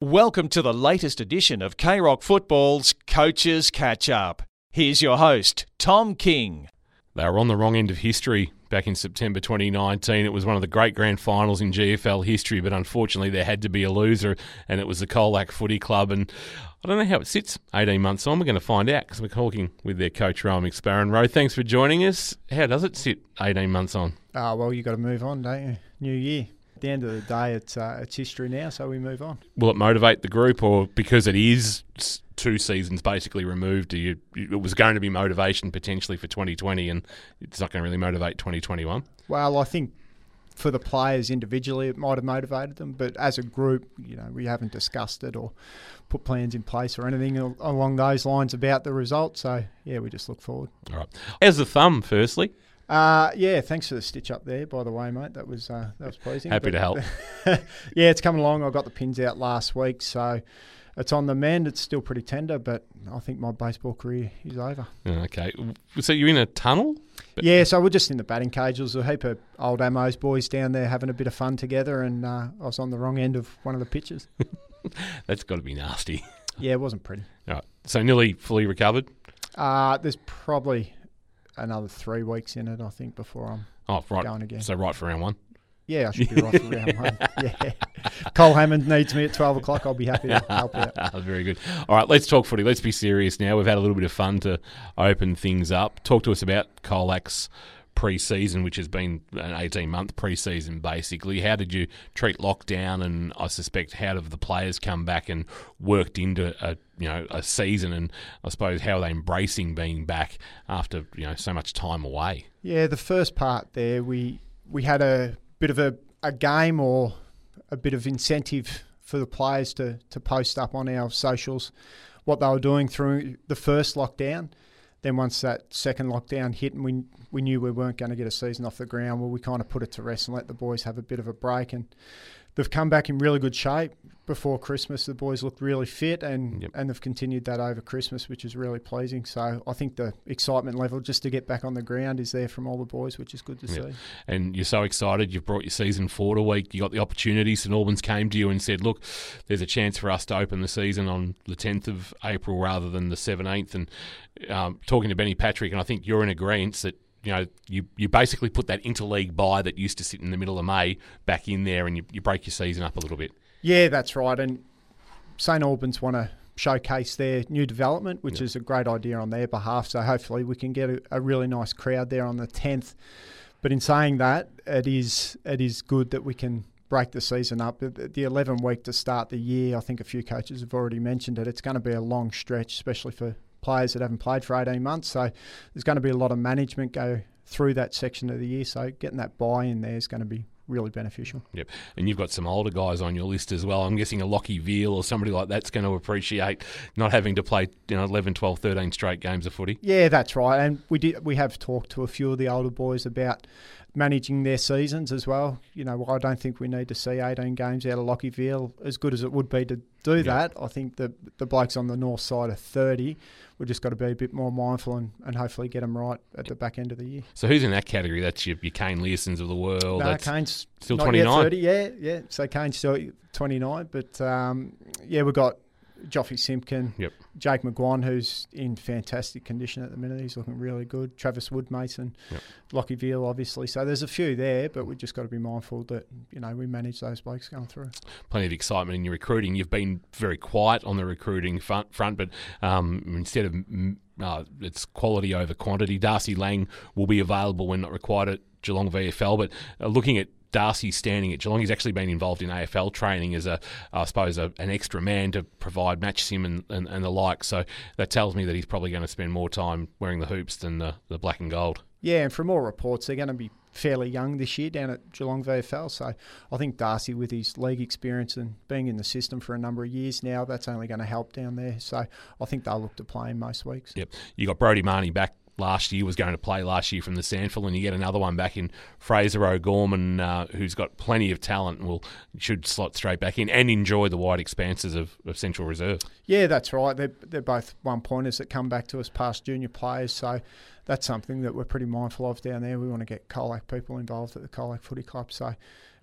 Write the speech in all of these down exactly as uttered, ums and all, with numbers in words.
Welcome to the latest edition of K-Rock Football's Coaches Catch Up. Here's your host, Tom King. They were on the wrong end of history back in September twenty nineteen. It was one of the great grand finals in G F L history, but unfortunately there had to be a loser, and it was the Colac Footy Club. And I don't know how it sits eighteen months on. We're going to find out because we're talking with their coach, Rowan McSparron. Ro, thanks for joining us. How does it sit eighteen months on? Oh, well, you've got to move on, don't you? New year. At the end of the day, it's uh, it's history now, so we move on. Will it motivate the group, or because it is two seasons basically removed, do you, it was going to be motivation potentially for twenty twenty, and it's not going to really motivate twenty twenty-one? Well, I think for the players individually, it might have motivated them, but as a group, you know, we haven't discussed it or put plans in place or anything along those lines about the result. So, yeah, we just look forward. All right. How's the thumb, firstly? Uh, yeah, thanks for the stitch up there, by the way, mate. That was uh, that was pleasing. Happy but, to help. Yeah, it's coming along. I got the pins out last week, so it's on the mend. It's still pretty tender, but I think my baseball career is over. Okay. So you're in a tunnel? But yeah, so we're just in the batting cage. There was a heap of old Amos boys down there having a bit of fun together, and uh, I was on the wrong end of one of the pitches. That's got to be nasty. Yeah, it wasn't pretty. All right. So nearly fully recovered? Uh, there's probably another three weeks in it, I think, before I'm oh, right. going again. So right for round one? Yeah, I should be right for round one. Yeah. Cole Hammond needs me at twelve o'clock. I'll be happy to help out. Very good. All right, let's talk footy. Let's be serious now. We've had a little bit of fun to open things up. Talk to us about Colac's pre-season, which has been an eighteen-month pre-season, basically. How did you treat lockdown, and I suspect how have the players come back and worked into a you know a season, and I suppose how are they embracing being back after you know so much time away? Yeah, the first part there, we we had a bit of a, a game or a bit of incentive for the players to, to post up on our socials what they were doing through the first lockdown. Then once that second lockdown hit and we we knew we weren't going to get a season off the ground, well, we kind of put it to rest and let the boys have a bit of a break. And they've come back in really good shape. Before Christmas, the boys looked really fit, and, yep. and they've continued that over Christmas, which is really pleasing. So I think the excitement level just to get back on the ground is there from all the boys, which is good to yep. see. And you're so excited. You've brought your season forward a week. You got the opportunity. St Albans came to you and said, look, there's a chance for us to open the season on the tenth of April rather than the seventeenth. And um, talking to Benny Patrick, and I think you're in agreement that you know, you, you basically put that interleague bye that used to sit in the middle of May back in there, and you, you break your season up a little bit. Yeah, that's right. And St Albans want to showcase their new development, which yep. is a great idea on their behalf. So hopefully we can get a, a really nice crowd there on the tenth. But in saying that, it is it is good that we can break the season up. The eleven week to start the year, I think a few coaches have already mentioned it. It's going to be a long stretch, especially for players that haven't played for eighteen months. So there's going to be a lot of management go through that section of the year. So getting that buy in there is going to be really beneficial. Yep. And you've got some older guys on your list as well. I'm guessing a Lockie Veal or somebody like that's going to appreciate not having to play you know eleven, twelve, thirteen straight games of footy. Yeah, that's right. And we did we have talked to a few of the older boys about managing their seasons as well. You know, I don't think we need to see eighteen games out of Lockie Veal, as good as it would be to do yep. that. I think the the blokes on the north side are thirty. We've just got to be a bit more mindful and, and hopefully get them right at the back end of the year. So who's in that category? That's your, your Kane Learsons of the world. No, that's Kane's still not twenty-nine. Yet thirty, yeah, yeah. So Kane's still twenty-nine. But, um, yeah, we've got Joffrey Simpkin, yep. Jake McGuan, who's in fantastic condition at the minute. He's looking really good. Travis Woodmason, yep. Lockie Veal, obviously. So there's a few there, but we've just got to be mindful that, you know, we manage those blokes going through. Plenty of excitement in your recruiting. You've been very quiet on the recruiting front, front but um, instead of uh, it's quality over quantity, Darcy Lang will be available when not required at Geelong V F L. But uh, looking at Darcy standing at Geelong, he's actually been involved in A F L training as a, I suppose, a, an extra man to provide match sim and, and, and the like. So that tells me that he's probably going to spend more time wearing the hoops than the, the black and gold. Yeah, and from all reports, they're going to be fairly young this year down at Geelong V F L. So I think Darcy, with his league experience and being in the system for a number of years now, that's only going to help down there. So I think they'll look to play him most weeks. Yep. You got Brodie Marnie back last year, was going to play last year from the Sandford, and you get another one back in Fraser O'Gorman, uh, who's got plenty of talent and will should slot straight back in and enjoy the wide expanses of, of Central Reserve. Yeah, that's right. They're, they're both one-pointers that come back to us past junior players, so that's something that we're pretty mindful of down there. We want to get Colac people involved at the Colac Footy Club, so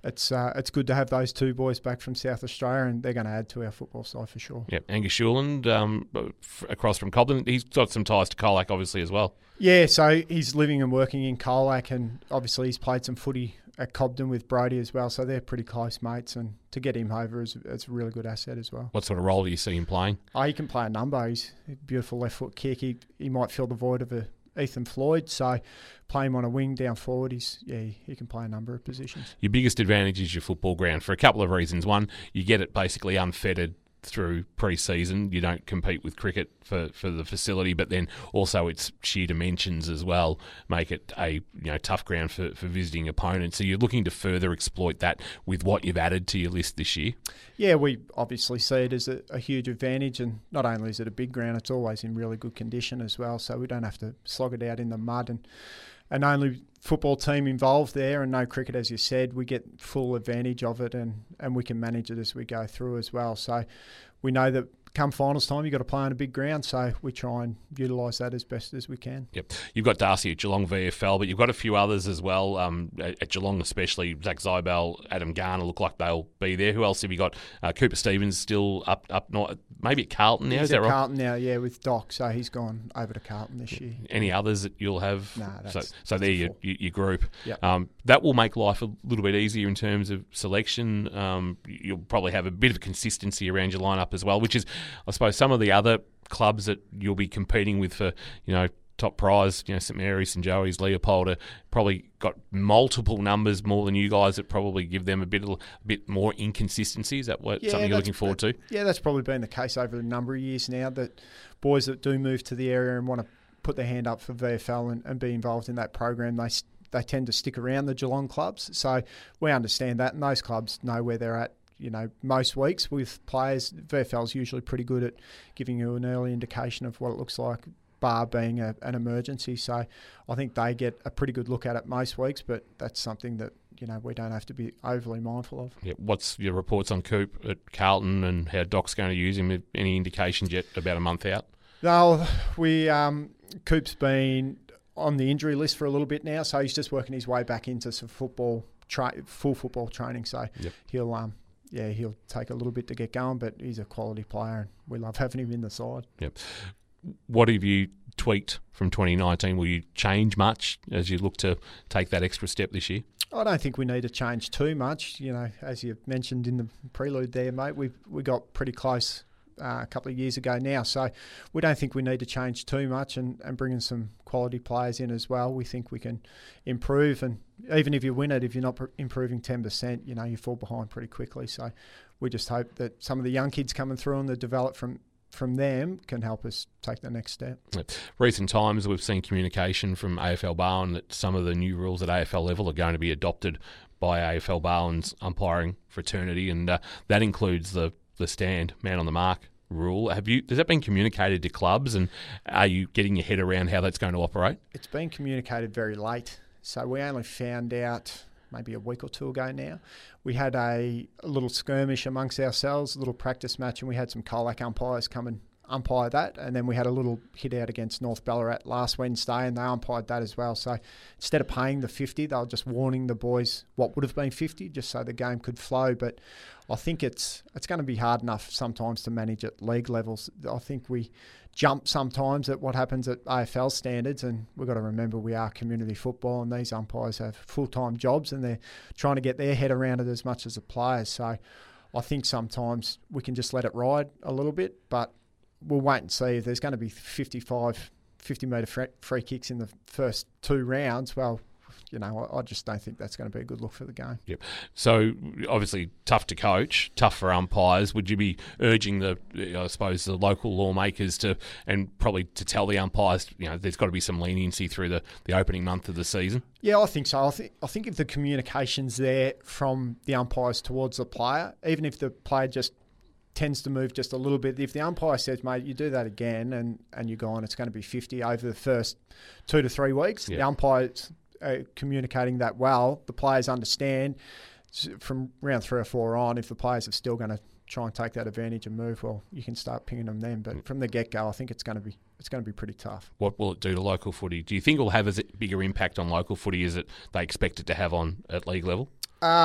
it's uh, it's good to have those two boys back from South Australia, and they're going to add to our football side for sure. Yep, Angus Schuland, um, f- across from Cobden, he's got some ties to Colac obviously as well. Yeah, so he's living and working in Colac, and obviously he's played some footy at Cobden with Brody as well, so they're pretty close mates, and to get him over is it's a really good asset as well. What sort of role do you see him playing? Oh, he can play a number. He's a beautiful left foot kick. He he might fill the void of a Ethan Floyd, so play him on a wing down forward. He's yeah, he can play a number of positions. Your biggest advantage is your football ground for a couple of reasons. One, you get it basically unfettered through pre-season. You don't compete with cricket for, for the facility, but then also its sheer dimensions as well make it a you know tough ground for, for visiting opponents. So you're looking to further exploit that with what you've added to your list this year? Yeah, we obviously see it as a, a huge advantage, and not only is it a big ground, it's always in really good condition as well, so we don't have to slog it out in the mud, and an only football team involved there and no cricket, as you said. We get full advantage of it, and, and we can manage it as we go through as well. So we know that come finals time, you've got to play on a big ground, so we try and utilise that as best as we can. Yep. You've got Darcy at Geelong V F L, but you've got a few others as well. Um, at Geelong especially, Zach Zybel, Adam Garner look like they'll be there. Who else have you got? Uh, Cooper Stevens still up, up north, maybe at Carlton now, he's is that at right? Carlton now, yeah, with Doc, so he's gone over to Carlton this year. Any others that you'll have? No, that's, so, so that's there the your, four. your, your group. Yep. Um, that will make life a little bit easier in terms of selection. Um, you'll probably have a bit of consistency around your lineup as well, which is, I suppose, some of the other clubs that you'll be competing with for, you know, top prize, you know, St Mary's, St Joey's, Leopold, are probably got multiple numbers more than you guys that probably give them a bit a bit more inconsistency. Is that what Yeah, something you're that's- looking forward to? Yeah, that's probably been the case over a number of years now, that boys that do move to the area and want to put their hand up for V F L and, and be involved in that program, they they tend to stick around the Geelong clubs. So we understand that, and those clubs know where they're at. You know, most weeks with players, V F L's usually pretty good at giving you an early indication of what it looks like, bar being a, an emergency. So I think they get a pretty good look at it most weeks, but that's something that, you know, we don't have to be overly mindful of. Yeah. What's your reports on Coop at Carlton and how Doc's going to use him? Any indications yet about a month out? No, we um, Coop's been on the injury list for a little bit now, so he's just working his way back into some football, tra- full football training. So yep. he'll, um, yeah, he'll take a little bit to get going, but he's a quality player, and we love having him in the side. Yep. What have you tweaked from twenty nineteen? Will you change much as you look to take that extra step this year? I don't think we need to change too much. You know, as you mentioned in the prelude there, mate, we we got pretty close uh, a couple of years ago now. So we don't think we need to change too much, and, and bringing some quality players in as well. We think we can improve, and even if you win it, if you're not pr- improving ten percent, you know, you fall behind pretty quickly. So we just hope that some of the young kids coming through and the develop from from them can help us take the next step. Recent times we've seen communication from A F L Barwon that some of the new rules at A F L level are going to be adopted by A F L Barwon's umpiring fraternity, and uh, that includes the the stand, man on the mark rule. Have you? Has that been communicated to clubs, and are you getting your head around how that's going to operate? It's been communicated very late, so we only found out maybe a week or two ago now. We had a, a little skirmish amongst ourselves, a little practice match, and we had some Colac umpires come and umpire that, and then we had a little hit out against North Ballarat last Wednesday, and they umpired that as well. So instead of paying the fifty, they were just warning the boys what would have been fifty, just so the game could flow. But I think it's it's going to be hard enough sometimes to manage at league levels. I think we jump sometimes at what happens at A F L standards, and we've got to remember we are community football, and these umpires have full-time jobs, and they're trying to get their head around it as much as the players. So I think sometimes we can just let it ride a little bit, but we'll wait and see. If there's going to be fifty-five, fifty metre free kicks in the first two rounds, well, you know, I just don't think that's going to be a good look for the game. Yep. So obviously tough to coach, tough for umpires. Would you be urging the, I suppose, the local lawmakers to, and probably to tell the umpires, you know, there's got to be some leniency through the, the opening month of the season? Yeah, I think so. I think I think if the communication's there from the umpires towards the player, even if the player just tends to move just a little bit. If the umpire says, mate, you do that again and, and you're gone, it's going to be fifty over the first two to three weeks. Yeah. The umpire's uh, communicating that well. The players understand from round three or four on, if the players are still going to try and take that advantage and move, well, you can start pinging them then. But from the get-go, I think it's going to be it's going to be pretty tough. What will it do to local footy? Do you think it will have a bigger impact on local footy as it they expect it to have on at league level? Uh,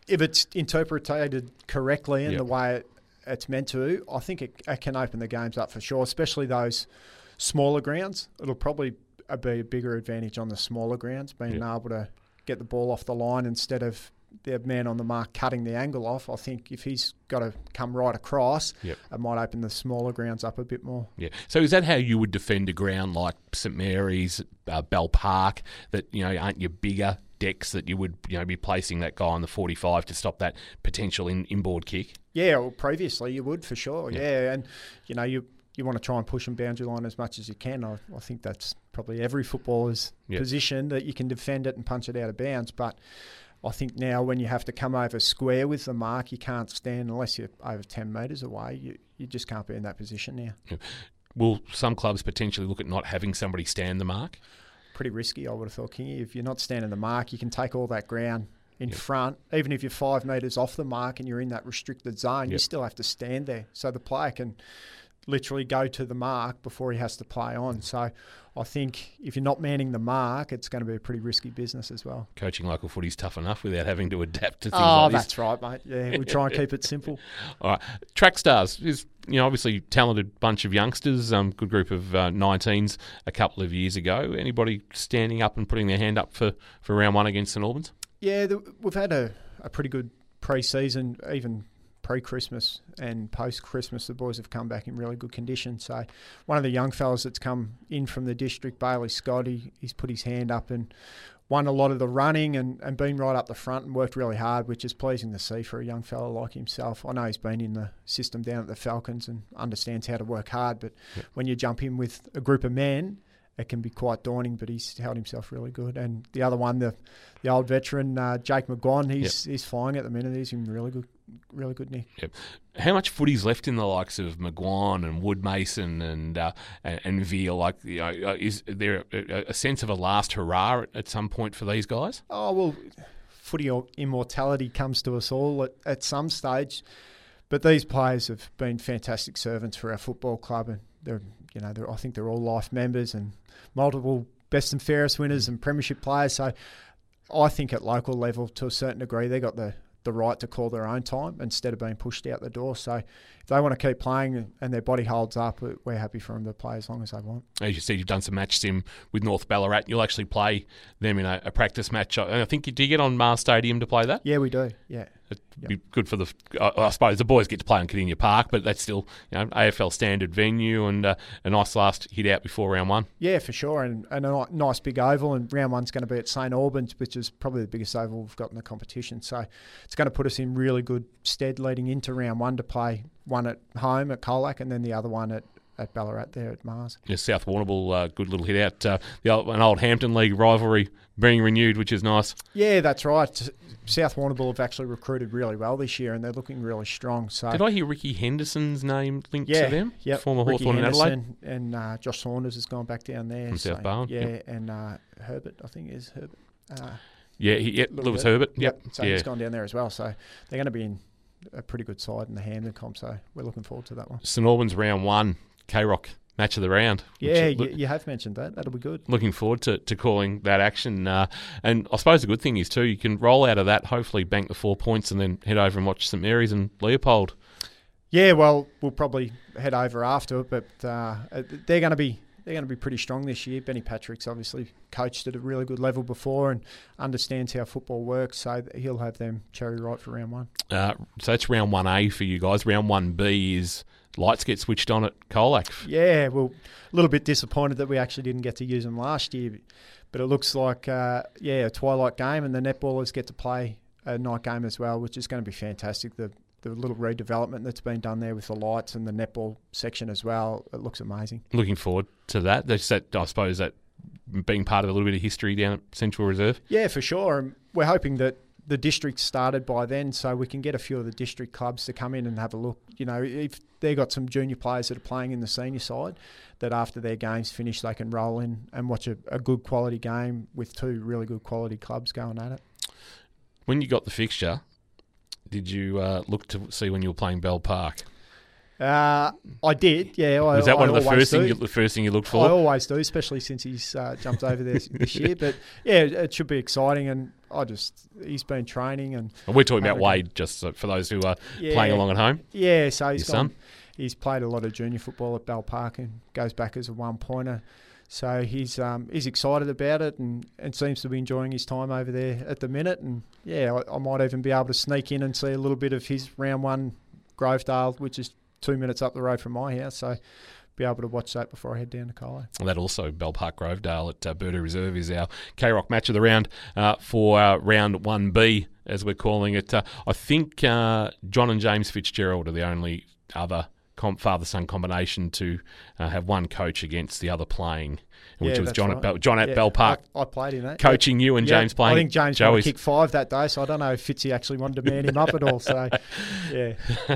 if it's interpreted correctly in Yep. the way it, it's meant to, I think it, it can open the games up for sure, especially those smaller grounds. It'll probably be a bigger advantage on the smaller grounds, being Yep. able to get the ball off the line instead of the man on the mark cutting the angle off. I think if he's got to come right across, Yep. it might open the smaller grounds up a bit more. Yeah. So is that how you would defend a ground like St Mary's, uh, Bell Park, that, you know, aren't your bigger decks, that you would, you know, be placing that guy on the forty-five to stop that potential in, inboard kick? Yeah, well, previously you would for sure. Yeah. Yeah, and you know you you want to try and push them boundary line as much as you can. I, I think that's probably every footballer's Yep. position, that you can defend it and punch it out of bounds. But I think now when you have to come over square with the mark, you can't stand unless you're over ten metres away. You you just can't be in that position now. Yeah. Will some clubs potentially look at not having somebody stand the mark? Pretty risky, I would have thought, Kingy. If you're not standing the mark, you can take all that ground in Yep. front. Even if you're five metres off the mark and you're in that restricted zone, you Yep. still have to stand there. So the player can literally go to the mark before he has to play on. So I think if you're not manning the mark, it's going to be a pretty risky business as well. Coaching local footy's tough enough without having to adapt to things Oh, like this. that's right, mate. Yeah, we try and keep it simple. All right. Track Stars is, you know, obviously talented bunch of youngsters, um, good group of uh, nineteens a couple of years ago. Anybody standing up and putting their hand up for, for round one against St Albans? Yeah, the, we've had a, a pretty good pre-season, even pre-Christmas and post-Christmas. The boys have come back in really good condition. So one of the young fellas that's come in from the district, Bailey Scott, he, he's put his hand up and won a lot of the running and, and been right up the front and worked really hard, which is pleasing to see for a young fella like himself. I know he's been in the system down at the Falcons and understands how to work hard, but Yep. when you jump in with a group of men, it can be quite daunting, but he's held himself really good. And the other one, the the old veteran, uh, Jake McGuan, he's he's flying at the minute. He's in really good, really good nick. Yep. How much footy's left in the likes of McGuan and Wood Mason and uh, and, and Veal? Like, you know, uh, is there a, a sense of a last hurrah at, at some point for these guys? Oh, well, footy immortality comes to us all at, at some stage. But these players have been fantastic servants for our football club, and they're, you know, they're, I think they're all life members and multiple best and fairest winners and premiership players. So I think at local level, to a certain degree, they got the, the right to call their own time instead of being pushed out the door. So if they want to keep playing and their body holds up, we're happy for them to play as long as they want. As you said, you've done some match sim with North Ballarat. You'll actually play them in a, a practice match. I think, do you get on Mars Stadium to play that? Yeah, we do, yeah. It'd be good for the, I, I suppose the boys get to play on Cardinia Park, but that's still, you know, A F L standard venue and uh, a nice last hit out before round one. Yeah, for sure, and, and a ni- nice big oval, and round one's going to be at St Albans, which is probably the biggest oval we've got in the competition. So it's going to put us in really good stead leading into round one to play one at home at Colac and then the other one at, at Ballarat there at Mars. Yeah, South Warrnambool, uh, good little hit out. Uh, the old, an old Hampton League rivalry being renewed, which is nice. Yeah, that's right. South Warrnambool have actually recruited really well this year, and they're looking really strong. So Did I hear Ricky Henderson's name linked yeah, to them? Yep. Former Ricky Hawthorn in Adelaide. Henderson and uh, Josh Saunders has gone back down there From so, South Barwon, Yeah, yep. and uh, Herbert, I think is Herbert. Uh, Yeah, he, yeah Little Lewis bit. Herbert. Yep. So yeah. he's gone down there as well. So they're going to be in a pretty good side in the Hampden comp. So we're looking forward to that one. St Albans round one, K-Rock match of the round. Yeah, which, you, look, you have mentioned that. That'll be good. looking forward to, to calling that action. Uh, and I suppose the good thing is too, you can roll out of that, hopefully bank the four points and then head over and watch St Mary's and Leopold. Yeah, well, we'll probably head over after it, but uh, they're going to be they're going to be pretty strong this year. Benny Patrick's obviously coached at a really good level before and understands how football works, so he'll have them cherry right for round one. Uh, so that's round one A for you guys. Round one B is lights get switched on at Colac. Yeah, well, a little bit disappointed that we actually didn't get to use them last year, but it looks like, uh, yeah, a twilight game, and the netballers get to play a night game as well, which is going to be fantastic. The the little redevelopment that's been done there with the lights and the netball section as well, it looks amazing. Looking forward to that. That's that. I suppose that being part of a little bit of history down at Central Reserve. Yeah, for sure. And we're hoping that the district started by then, so we can get a few of the district clubs to come in and have a look. You know, if they've got some junior players that are playing in the senior side, that after their games finish, they can roll in and watch a, a good quality game with two really good quality clubs going at it. When you got the fixture, did you uh, look to see when you were playing Bell Park? Uh, I did, yeah. I, Was that one I of the always first thing do. you, the first thing you looked I for? always do, especially since he's uh, jumped over there this year. But yeah, it should be exciting, and I just he's been training, and And we're talking about having- Wade, just so- for those who are Yeah. playing along at home. Yeah, so he's Your son? gone, he's played a lot of junior football at Bell Park and goes back as a one pointer. So he's um, he's excited about it and, and seems to be enjoying his time over there at the minute. And yeah, I, I might even be able to sneak in and see a little bit of his round one Grovedale, which is two minutes up the road from my house. So be able to watch that before I head down to Colo. And that also, Bell Park Grovedale at uh, Burda Reserve is our K-Rock match of the round uh, for uh, round one B, as we're calling it. Uh, I think uh, John and James Fitzgerald are the only other com- father-son combination to uh, have one coach against the other playing, which Yeah, was that's John right. at Bell, John at Yeah, Bell Park. I, I played in that. Coaching you and Yeah, James playing. I think James Joey's. wanted to kick five that day, so I don't know if Fitzy actually wanted to man him up at all. So, yeah.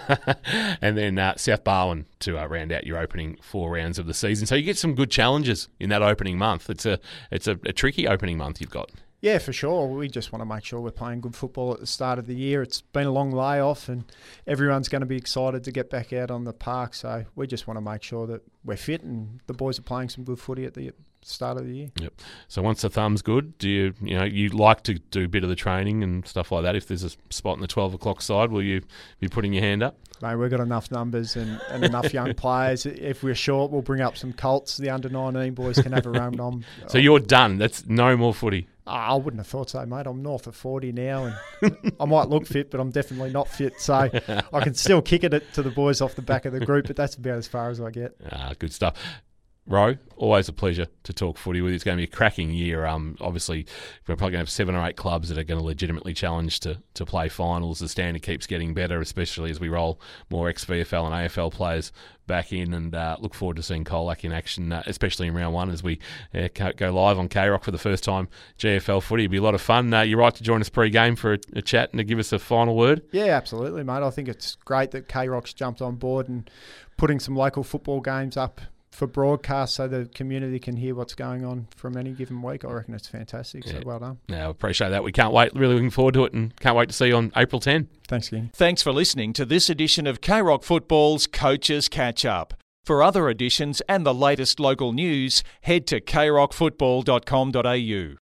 And then uh, South Barwon to uh, round out your opening four rounds of the season. So you get some good challenges in that opening month. It's a it's a, a tricky opening month you've got. Yeah, for sure. We just want to make sure we're playing good football at the start of the year. It's been a long layoff and everyone's going to be excited to get back out on the park. So we just want to make sure that we're fit and the boys are playing some good footy at the start of the year. Yep. So once the thumb's good, do you you know you like to do a bit of the training and stuff like that? If there's a spot in the twelve o'clock side, will you be putting your hand up? Mate, we've got enough numbers and, and enough young players. If we're short, we'll bring up some Colts. The under nineteen boys can have a round on. So you're done. That's no more footy. I wouldn't have thought so, mate. I'm north of forty now, and I might look fit, but I'm definitely not fit. So I can still kick it to the boys off the back of the group, but that's about as far as I get. Ah, good stuff. Ro, always a pleasure to talk footy with you. It's going to be a cracking year. Um, obviously, we're probably going to have seven or eight clubs that are going to legitimately challenge to, to play finals. The standard keeps getting better, especially as we roll more ex-V F L and A F L players back in, and uh, look forward to seeing Colac in action, uh, especially in round one as we uh, go live on K-Rock for the first time. G F L footy, it'll be a lot of fun. Uh, you're right to join us pre-game for a, a chat and to give us a final word. Yeah, absolutely, mate. I think it's great that K-Rock's jumped on board and putting some local football games up for broadcast so the community can hear what's going on from any given week. I reckon it's fantastic, so Yeah. well done. Yeah, I appreciate that. We can't wait. Really looking forward to it and can't wait to see you on April tenth. Thanks, Kenny. Thanks for listening to this edition of K-Rock Football's Coaches Catch Up. For other editions and the latest local news, head to k rock football dot com dot a u.